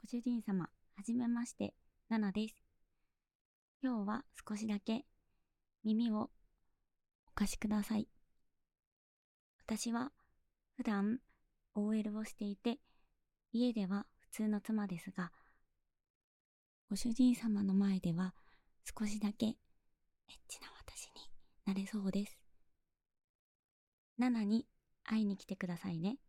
ご主人様、はじめまして、ナナです。今日は少しだけ耳をお貸しください。私は普段 OL をしていて、家では普通の妻ですが、ご主人様の前では少しだけエッチな私になれそうです。ナナに会いに来てくださいね。